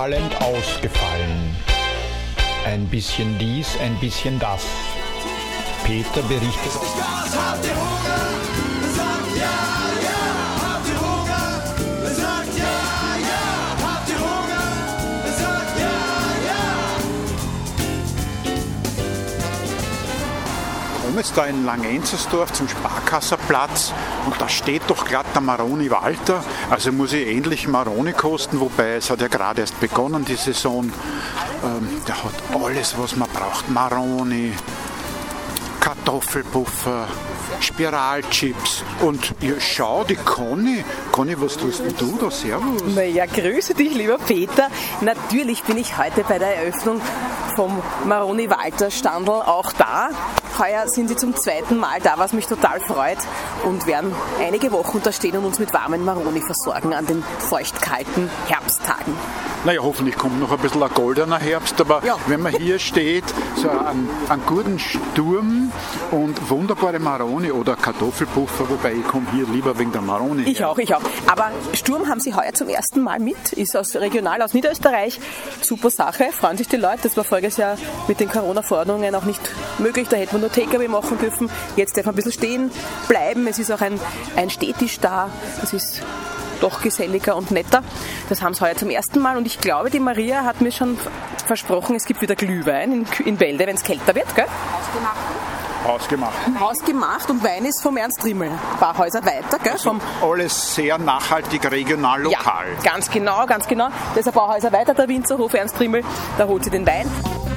auffallend ausgefallen. Ein bisschen dies, ein bisschen das. Peter berichtet. Ich komme jetzt da in Langenzersdorf zum Sparkasserplatz und da steht doch gerade der Maroni Walter. Also muss ich endlich Maroni kosten, wobei es hat ja gerade erst begonnen, die Saison. Der hat alles, was man braucht. Maroni, Kartoffelpuffer, Spiralchips und ja, schau, die Conny. Conny, was tust denn du da? Servus. Na ja, grüße dich, lieber Peter. Natürlich bin ich heute bei der Eröffnung vom Maroni Walter Standl auch da. Heuer sind sie zum zweiten Mal da, was mich total freut, und werden einige Wochen da stehen und uns mit warmen Maroni versorgen an den feuchtkalten Herbsttagen. Naja, hoffentlich kommt noch ein bisschen ein goldener Herbst, aber ja, wenn man hier steht, so einen guten Sturm und wunderbare Maroni oder Kartoffelpuffer, wobei ich komme hier lieber wegen der Maroni. Ich auch. Aber Sturm haben sie heuer zum ersten Mal mit, ist regional aus Niederösterreich. Super Sache, freuen sich die Leute. Das war voriges Jahr mit den Corona-Verordnungen auch nicht möglich, da hätten wir nur Takeaway machen dürfen. Jetzt darf man ein bisschen stehen bleiben, es ist auch ein Stehtisch da, das ist doch geselliger und netter. Das haben sie heuer zum ersten Mal und ich glaube, die Maria hat mir schon versprochen, es gibt wieder Glühwein in Bälde, wenn es kälter wird, gell? Hausgemacht und Wein ist vom Ernst Trimmel. Ein paar Häuser weiter, gell? Also alles sehr nachhaltig, regional, lokal. Ja, ganz genau. Das ist ein paar Häuser weiter, der Winzerhof Ernst Trimmel, da holt sie den Wein.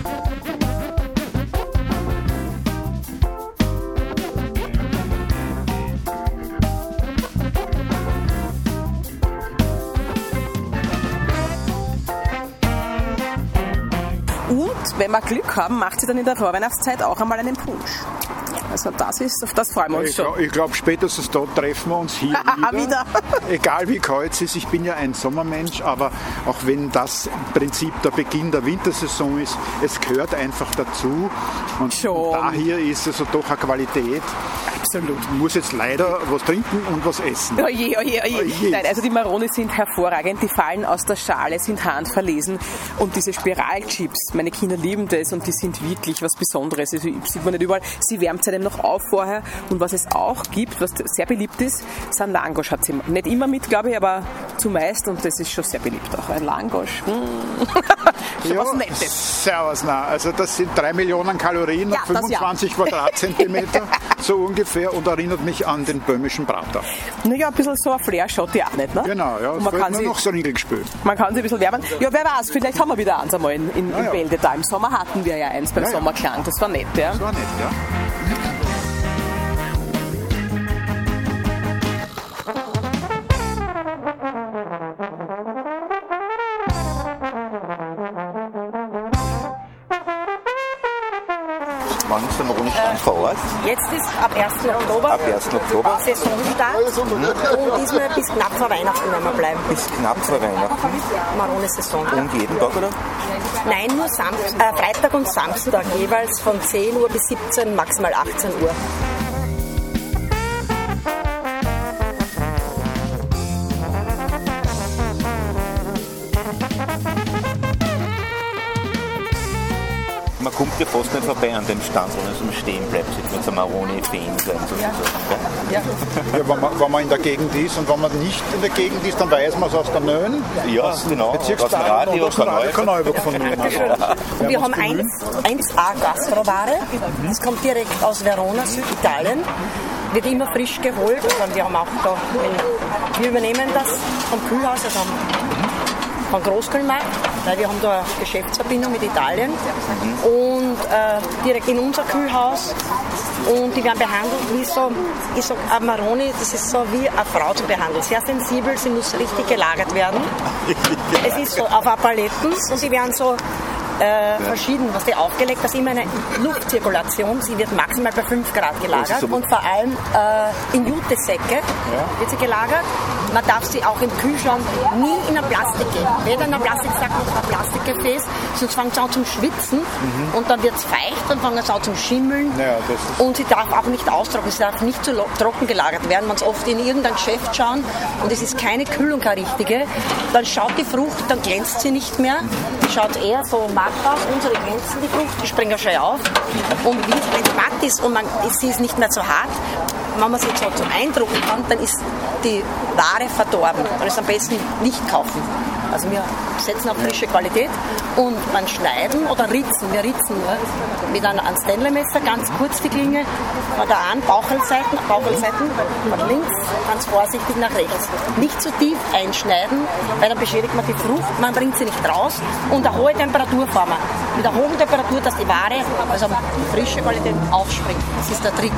Und wenn wir Glück haben, macht sie dann in der Vorweihnachtszeit auch einmal einen Punsch. Also auf das freuen wir uns schon. Ich glaube, spätestens dort treffen wir uns hier wieder. Egal wie kalt es ist, ich bin ja ein Sommermensch, aber auch wenn das im Prinzip der Beginn der Wintersaison ist, es gehört einfach dazu. Und da hier ist also doch eine Qualität. Absolut. Ich muss jetzt leider was trinken und was essen. Oje. Nein, also die Maroni sind hervorragend, die fallen aus der Schale, sind handverlesen und diese Spiralchips, meine Kinder lieben das und die sind wirklich was Besonderes, das sieht man nicht überall. Sie wärmt es einem noch auf vorher und was es auch gibt, was sehr beliebt ist, sind Langosch, hat sie nicht immer mit, glaube ich, aber zumeist und das ist schon sehr beliebt auch, ein Langosch. So was Nettes. Servus, also das sind 3 Millionen Kalorien auf 25 Quadratzentimeter, so ungefähr, und erinnert mich an den böhmischen Prater. Naja, ein bisschen so ein Flair-Shot, ja auch nicht, ne? Genau, ja, man kann nur noch so Riegel spülen. Man kann sie ein bisschen wärmen. Ja, wer weiß, vielleicht haben wir wieder eins einmal in Bälde da. Im Sommer hatten wir ja eins beim Sommerklang, das war nett, ja. Das war nett, ja. Wann ist der Maroni-Stand vor Ort? Jetzt ist ab 1. Oktober. Ab 1. Oktober. Saisonstart. Und diesmal bis knapp vor Weihnachten werden wir bleiben. Bis knapp vor Weihnachten. Maroni-Saison. Und jeden Tag, oder? Nein, nur Freitag und Samstag, jeweils von 10 Uhr bis 17, maximal 18 Uhr. Man kommt ja fast nicht vorbei an dem Stand, sondern es stehen bleibt, sieht man so Maroni-Fan sein. Ja, wenn man in der Gegend ist und wenn man nicht in der Gegend ist, dann weiß man es aus der Nön. Ja, genau. Bezirksstadion und aus dem Radio Kanalberg von Nön. Und wir haben 1A Gastroware. Das kommt direkt aus Verona, Süditalien. Wird immer frisch geholt. Und wir haben auch da, wir übernehmen das vom Kühlhaus, also vom Großkühlmarkt, weil wir haben da eine Geschäftsverbindung mit Italien und direkt in unser Kühlhaus, und die werden behandelt wie so, ich sag, ein Maroni, das ist so wie eine Frau zu behandeln, sehr sensibel, sie muss richtig gelagert werden. Es ist so auf Paletten und sie werden so verschieden, was die aufgelegt, dass immer eine Luftzirkulation, sie wird maximal bei 5 Grad gelagert und vor allem in Jutesäcke wird sie gelagert. Man darf sie auch im Kühlschrank nie in ein Plastik geben. Weder in ein Plastiksack noch in ein Plastikgefäß, sonst fängt es an zum Schwitzen und dann wird es feucht, dann fängt es an zum Schimmeln und sie darf auch nicht austrocknen, sie darf nicht zu trocken gelagert werden. Man es oft in irgendein Geschäft schauen und es ist keine Kühlung, keine richtige, dann schaut die Frucht, dann glänzt sie nicht mehr, die schaut eher so matt aus, unsere glänzen die Frucht, die springen ja schon auf und wenn es matt ist und sie ist nicht mehr so hart, wenn man sie so zum Eindrucken kann, dann ist die Ware verdorben. Man ist am besten nicht kaufen. Also wir setzen auf frische Qualität und beim Schneiden oder Ritzen, wir ritzen nur mit einem Stanley-Messer ganz kurz die Klinge von der einen Bauchelseiten von links ganz vorsichtig nach rechts. Nicht zu tief einschneiden, weil dann beschädigt man die Frucht, man bringt sie nicht raus und eine hohe Temperatur fahren wir. Mit einer hohen Temperatur, dass die Ware, also frische Qualität, aufspringt. Das ist der Trick.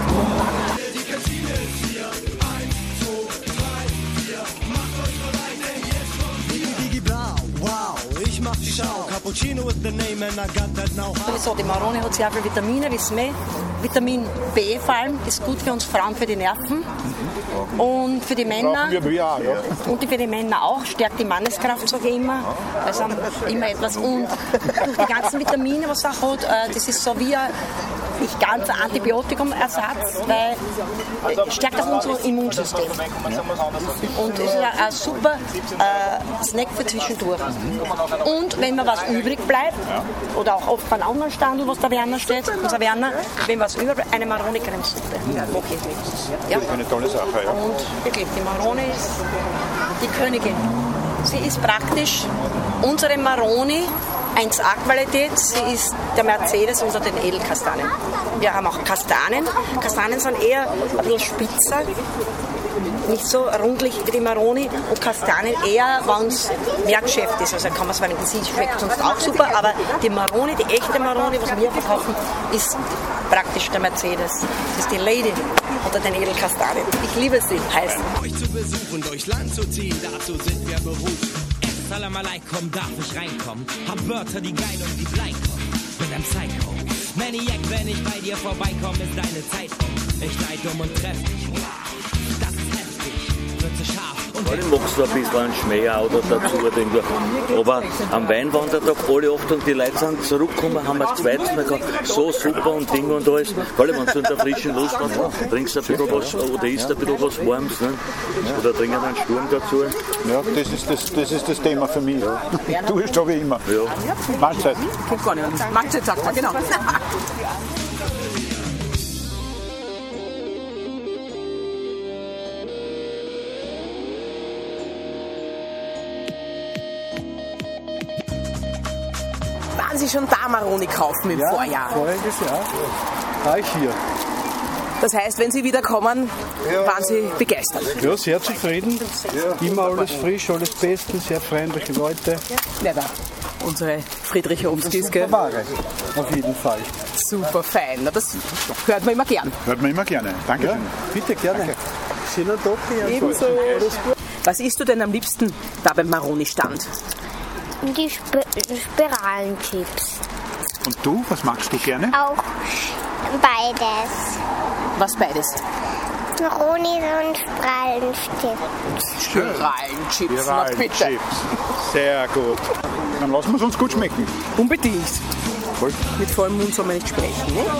Sowieso, die Marone hat sehr viele Vitamine, wissen wir. Vitamin B vor allem ist gut für uns Frauen, für die Nerven und für die Männer. Und für die Männer auch, stärkt die Manneskraft, sage ich immer. Also immer etwas. Und durch die ganzen Vitamine, was er hat, das ist so wie nicht ganz ein Antibiotikumersatz, weil es stärkt auch unser Immunsystem. Und es ist ein super Snack für zwischendurch. Und wenn mir was übrig bleibt, oder auch oft beim anderen Standel, was der Werner steht, unser Werner, wenn was übrig bleibt, eine Maroni-Cremesuppe. Okay. Ja. Das ist eine tolle Sache. Ja. Und wirklich, die Maroni ist die Königin. Sie ist praktisch unsere Maroni, 1A-Qualität, sie ist der Mercedes unter den Edelkastanien. Wir haben auch Kastanien. Kastanien sind eher ein bisschen spitzer, nicht so rundlich wie die Maroni und Kastanien eher, wenn es mehr Geschäft ist. Also kann man es verwenden, sie schmeckt sonst auch super, aber die Maroni, die echte Maroni, was wir verkaufen, ist praktisch der Mercedes. Das ist die Lady unter den Edelkastanien. Ich liebe sie, heißen. Euch zu besuchen, durchs Land zu ziehen, dazu sind wir berufen. Salam alaikum, darf ich reinkommen? Hab Wörter, die geil und die bleich kommen. Bin ein Psycho. Maniac, wenn ich bei dir vorbeikomme, ist deine Zeit um. Ich leid und treff dich. Das ist heftig, wird so scharf. Alle machst du ein bisschen einen Schmäher oder dazu. Aber am Weinwandertag alle oft und die Leute sind zurückgekommen, haben das zweites Mal gehabt, so super und Dinge und alles. Alle, wenn du in der frischen Luft hast, trinkst du ein bisschen was oder isst ein bisschen was Warmes. Ne? Oder trinkst einen Sturm dazu. Ja, das ist das Thema für mich. Ja. Du bist so wie immer. Ja. Mahlzeit. Mahlzeit sagt er, genau. Waren Sie schon da Maroni kaufen im Vorjahr? Voriges Jahr war ich hier. Das heißt, wenn Sie wieder kommen, waren Sie begeistert? Ja, sehr zufrieden. Immer alles frisch, alles bestens, sehr freundliche Leute. Ja, da. Unsere Friedrich Homskis, gell? Ware, auf jeden Fall. Super fein. Das hört man immer gern. Hört man immer gerne. Danke schön. Bitte, gerne. Danke. Schönen Tag. Ebenso. Was isst du denn am liebsten da beim Maroni-Stand? Die Spiralenchips. Und du, was magst du gerne? Auch beides. Was beides? Maroni und Spiralenchips. Spiralenchips, na bitte. Sehr gut. Dann lassen wir es uns gut schmecken. Unbedingt. Voll. Mit vollem Mund soll man nicht sprechen, ne?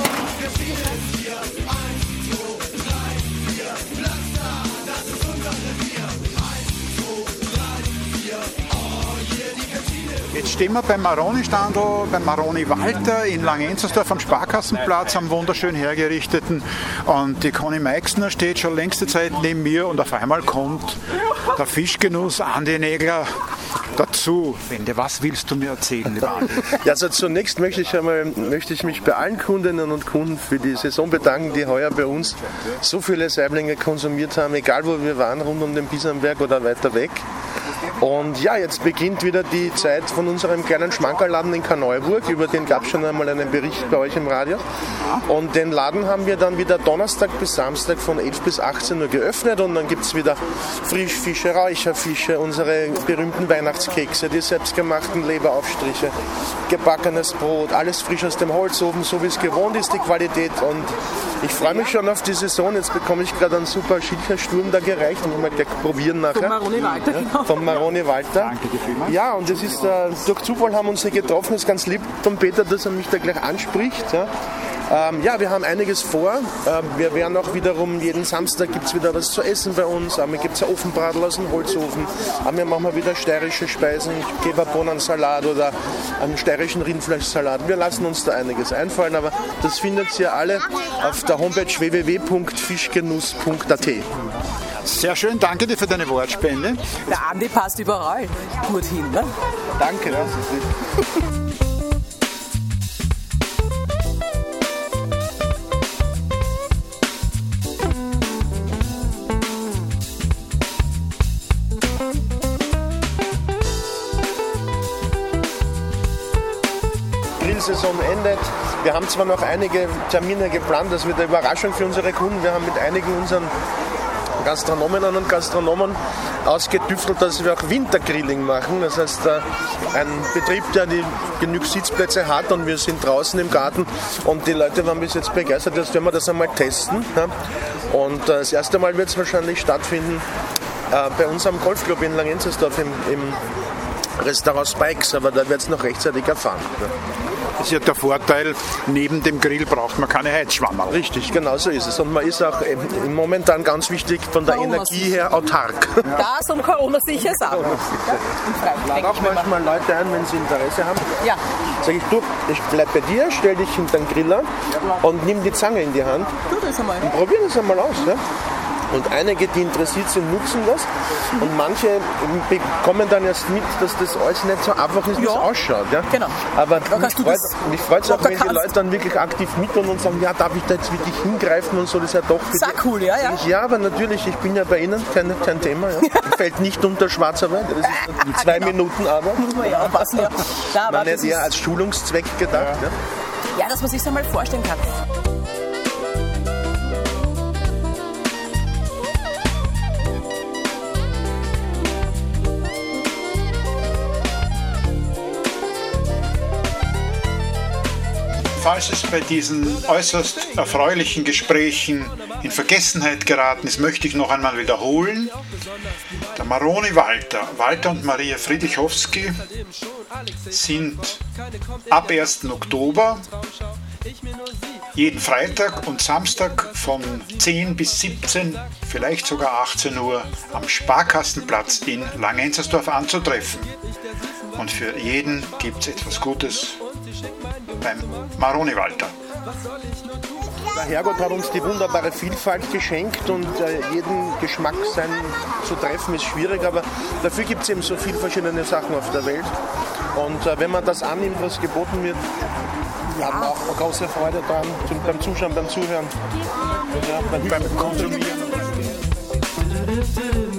Jetzt stehen wir beim Maroni-Standel, beim Maroni Walter in Langenzersdorf am Sparkassenplatz, am wunderschön hergerichteten. Und die Conny Meixner steht schon längste Zeit neben mir und auf einmal kommt der Fischgenuss Andi Nägler dazu. Wende, was willst du mir erzählen, lieber Andi? Ja, also zunächst möchte ich mich bei allen Kundinnen und Kunden für die Saison bedanken, die heuer bei uns so viele Saiblinge konsumiert haben, egal wo wir waren, rund um den Bisonberg oder weiter weg. Und ja, jetzt beginnt wieder die Zeit von unserem kleinen Schmankerladen in Korneuburg. Über den gab es schon einmal einen Bericht bei euch im Radio. Und den Laden haben wir dann wieder Donnerstag bis Samstag von 11 bis 18 Uhr geöffnet. Und dann gibt es wieder Frischfische, Räucherfische, unsere berühmten Weihnachtskekse, die selbstgemachten Leberaufstriche, gebackenes Brot, alles frisch aus dem Holzofen, so wie es gewohnt ist, die Qualität. Und ich freue mich schon auf die Saison. Jetzt bekomme ich gerade einen super Schilchersturm da gereicht und mal gleich probieren nachher. Von Maroni Walter, genau. Von Maroni Walter. Danke dir vielmals. Ja, und das ist durch Zufall haben wir uns hier getroffen. Das ist ganz lieb von Peter, dass er mich da gleich anspricht. Ja, wir haben einiges vor. Wir werden auch wiederum, jeden Samstag gibt es wieder was zu essen bei uns. Wir gibt es ein Ofenbradl aus dem Holzofen. Wir machen wieder steirische Speisen, Kebabbohnensalat oder einen steirischen Rindfleischsalat. Wir lassen uns da einiges einfallen, aber das findet ihr alle auf der Homepage www.fischgenuss.at. Sehr schön, danke dir für deine Wortspende. Der Andi passt überall gut hin, ne? Danke. Das ist lieb. Grillsaison endet. Wir haben zwar noch einige Termine geplant, das wird eine Überraschung für unsere Kunden. Wir haben mit einigen unseren Gastronominnen und Gastronomen ausgetüftelt, dass wir auch Wintergrilling machen. Das heißt, ein Betrieb, der genug Sitzplätze hat und wir sind draußen im Garten und die Leute waren bis jetzt begeistert. Jetzt werden wir das einmal testen. Und das erste Mal wird es wahrscheinlich stattfinden bei uns am Golfclub in Langenzersdorf im Restaurant Spikes, aber da wird es noch rechtzeitig erfahren. Das ist ja der Vorteil, neben dem Grill braucht man keine Heizschwammerl. Richtig, genau so ist es. Und man ist auch momentan ganz wichtig von der Energie her autark. Das und Corona-sicher ist auch. Ich lade auch manchmal Leute ein, wenn sie Interesse haben. Ja. Sag ich, du, ich bleib bei dir, stell dich hinter den Griller und nimm die Zange in die Hand. Tu das einmal. Und probier das einmal aus. Ja? Und einige, die interessiert sind, nutzen das. Und manche bekommen dann erst mit, dass das alles nicht so einfach ist, wie es ausschaut. Ja? Genau. Aber mich freut es auch, wenn die Leute dann wirklich aktiv mittun und sagen, ja, darf ich da jetzt wirklich hingreifen und so, das ist ja doch... Sehr cool, ja. Ja, aber natürlich, ich bin ja bei Ihnen, kein Thema. Ja. Fällt nicht unter Schwarzarbeit, das ist 2 Minuten Arbeit. Muss man ja aufpassen, ja. Man ist eher als Schulungszweck gedacht. Ja, dass man sich das einmal vorstellen kann. Falls es bei diesen äußerst erfreulichen Gesprächen in Vergessenheit geraten ist, möchte ich noch einmal wiederholen. Der Maroni Walter und Maria Friedrichowski sind ab 1. Oktober jeden Freitag und Samstag von 10 bis 17, vielleicht sogar 18 Uhr am Sparkassenplatz in Langenzersdorf anzutreffen. Und für jeden gibt es etwas Gutes beim Maroni Walter. Der Herrgott hat uns die wunderbare Vielfalt geschenkt und jeden Geschmack zu treffen ist schwierig, aber dafür gibt es eben so viele verschiedene Sachen auf der Welt. Und wenn man das annimmt, was geboten wird, haben wir auch große Freude daran, beim Zuschauen, beim Zuhören, beim Konsumieren.